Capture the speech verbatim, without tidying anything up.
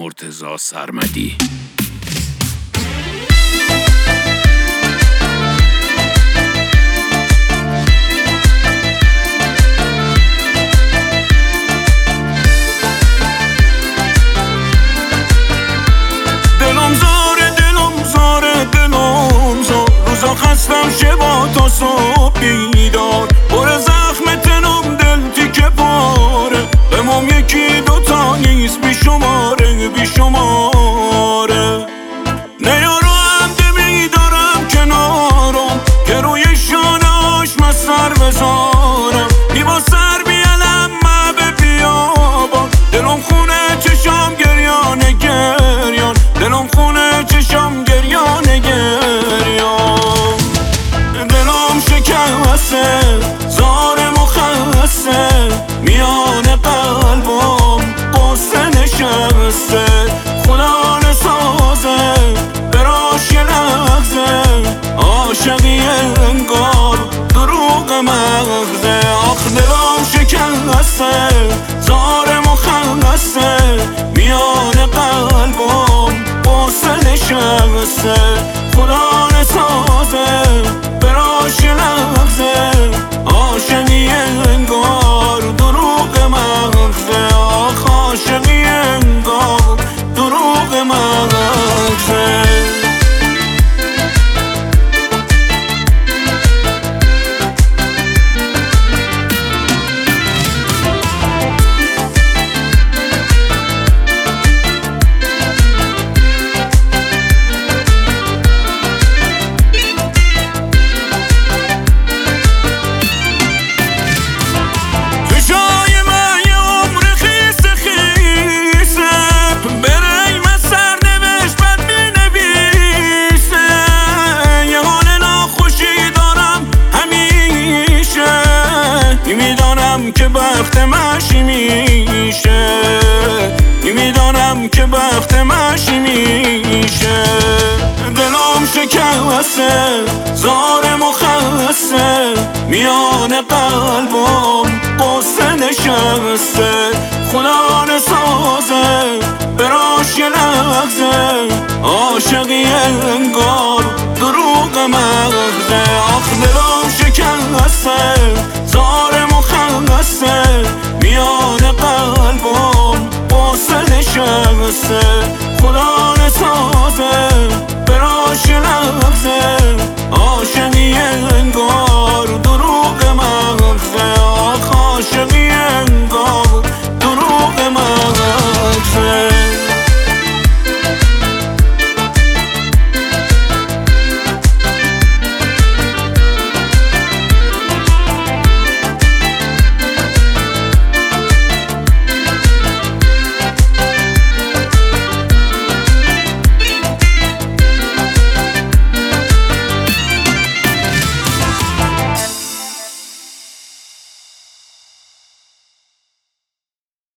مرتضی سرمدی. دلم زاره دلم زاره دلم زار، روزا خستم شبا تا صبح بیدار، پر زخم تنم دل تیکه پاره، امام یکی دوتا نیست بی شماره بی شماره. نیارم دمی دارم کنارم که روی شانهاش من سر بذارم، میبا سر بیالم من به بیابان، دلم خونه چشم گریانه گریان، دلم خونه چشم گریانه گریان. دلم شکسته زار مخسته، میان قلبم قصه نشسته، خدا نسازه براش یه لحظه، عاشقی انگار دروغ مغزه. آخ دلم شکسته زار مخسته، میان قلبم قصه نشسته، خدا نسازه براش یه لحظه، عاشقی انگار دروغ مغزه. آخ عاشقی انگار دروغ مغزه. که بخت مشی میشه، میدانم که بخت مشی میشه. دلم شکسته زار مخسته، میان قلبم قصه نشسته، خدا نسازه براش یه لحظه، عاشقی انگار دروغ مغزه. آخ دلم شکسته زار مخسته، میان قلبم قصه نشسته،